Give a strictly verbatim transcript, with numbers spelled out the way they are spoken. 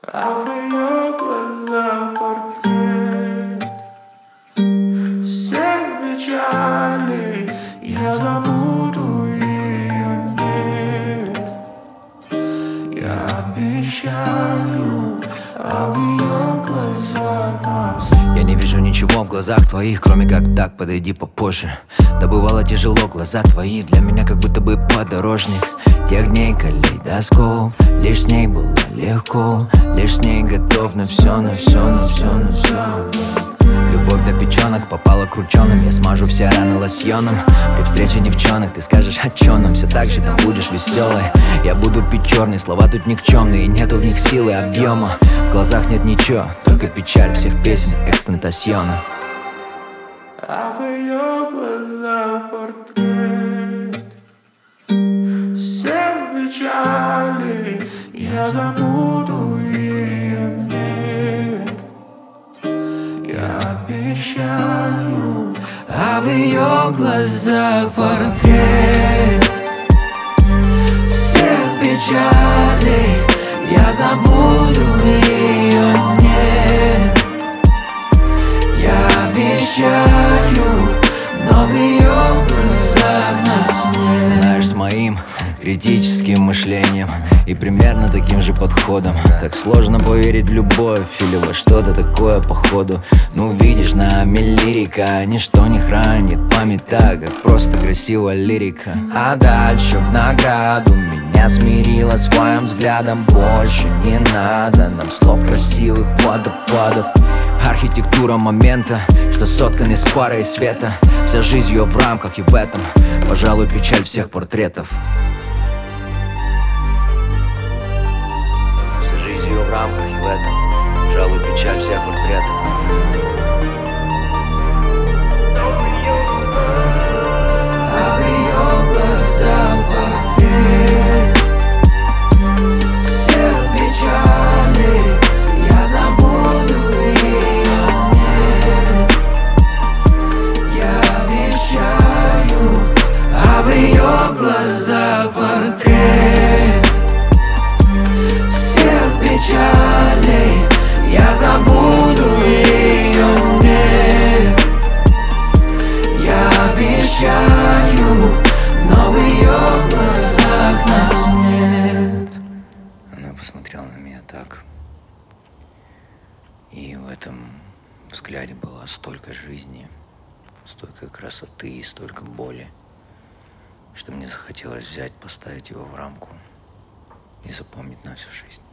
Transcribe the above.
А в ее глазах портрет всех печалей. Я забуду ее, нет, я обещаю. А в ее глазах нас. Я не вижу ничего в глазах твоих, кроме как так, подойди попозже. Да бывало тяжело, глаза твои для меня как будто бы подорожник тех дней, калейдоскоп. Лишь с ней было легко, лишь с ней готов на все, на все, на все, на все. Любовь до печенок попала крученым. Я смажу все раны лосьоном. При встрече девчонок ты скажешь, а чё нам все так же, там будешь веселой. Я буду пить черный, слова тут никчемные, нету в них силы, объема. В глазах нет ничего, только печаль всех песен экстентасьона. А в ее глазах портрет всех печалей. Я забуду ее, нет, я обещаю. А в ее глазах портрет всех печалей. Я забуду ее, нет, я обещаю. Но в ее глазах нас нет. Знаешь, с моим критическим мышлением и примерно таким же подходом так сложно поверить в любовь или во что-то такое походу. Ну видишь, нами лирика ничто не хранит память так, как просто красивая лирика. А дальше в награду меня смирила своим взглядом. Больше не надо нам слов красивых водопадов. Архитектура момента, что соткан из пары и света. Вся жизнь ее в рамках и в этом, пожалуй, печаль всех портретов. Вся жизнь ее в рамках и в этом, пожалуй, печаль всех портретов. А в ее глазах портрет всех печалей. Я забуду ее, нет, я обещаю. А в ее глазах портрет всех печалей. Я забуду ее, нет, я обещаю. Но в ее глазах нас нет. Она посмотрела на меня так, и в этом взгляде было столько жизни, столько красоты и столько боли, что мне захотелось взять, поставить его в рамку и запомнить на всю жизнь.